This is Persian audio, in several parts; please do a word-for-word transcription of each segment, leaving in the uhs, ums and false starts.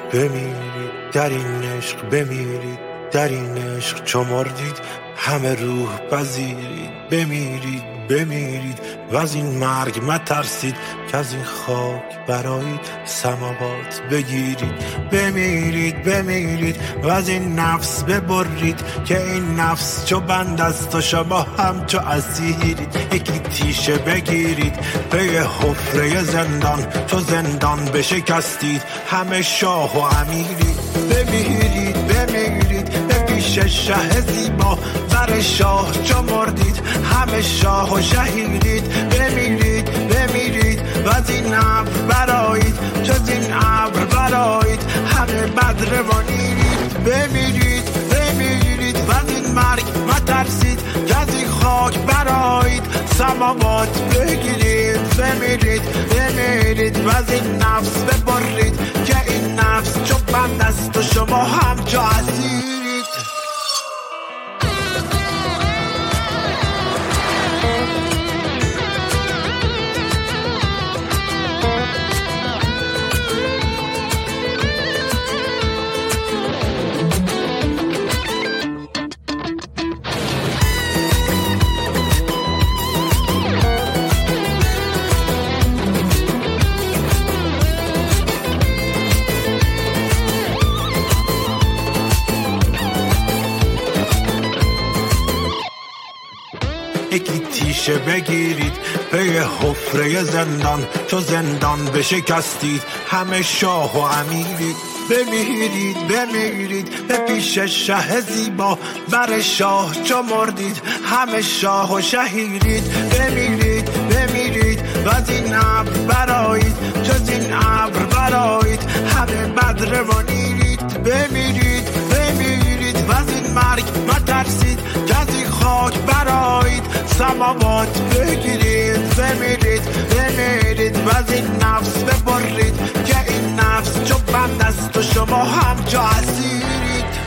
بمیرید در این عشق، بمیرید در این عشق چو مردید همه روح پذیرید. بمیرید بمیرید و از این مرگ مترسید که از این خاک برایید سماوات بگیرید. بمیرید بمیرید و از این نفس ببرید که این نفس چو بند است و شما هم چو اسیرید. یکی تیشه بگیرید پی حفره زندان، تو زندان بشکستید همه شاه و امیرید. بمیرید بمیرید به پیش شه زیبا، بر شاه چو مردید همه شاه و شهیدید. بمیرید بمیرید و از این ابر برایید، جز این ابر برایید همه بدر و نیرید. بمیرید بمیرید و از این مرگ مترسید که از این خاک برایید سماوات بگیرید. بمیرید بمیرید و از این نفس ببرید که این نفس چو بند است و شما هم چو اسیرید. یکی تیشه بگیرید پی حفره زندان، تو زندان بشکستید همه شاه و امیرید. بمیرید بمیرید به پیش شه زیبا، بر شاه چو مردید همه شاه و شهیدید. بمیرید بمیرید و از این ابر برایید، جز این ابر برایید همه بدر و نیرید. بمیرید بمیرید و از این مرگ مترسید که از این خاک برایید سماوات بگیرید. بمیرید بمیرید و از این نفس ببرید که این نفس چو بند است و شما هم چو اسیرید.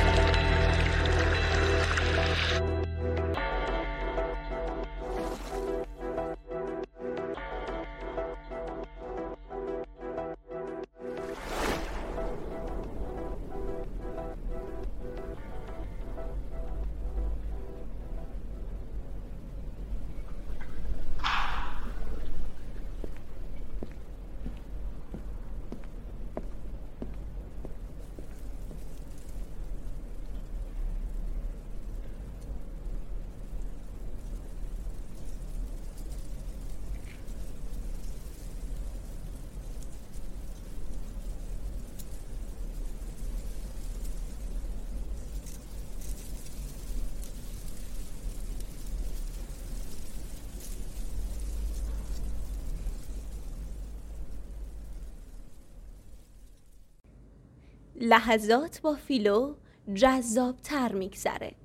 لحظات با فیلو جذاب‌تر می‌گذره.